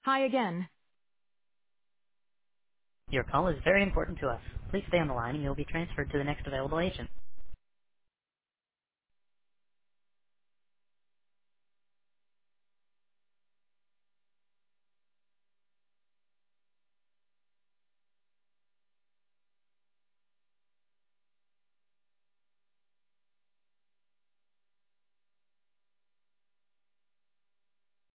Try again. Your call is very important to us. Please stay on the line and you'll be transferred to the next available agent.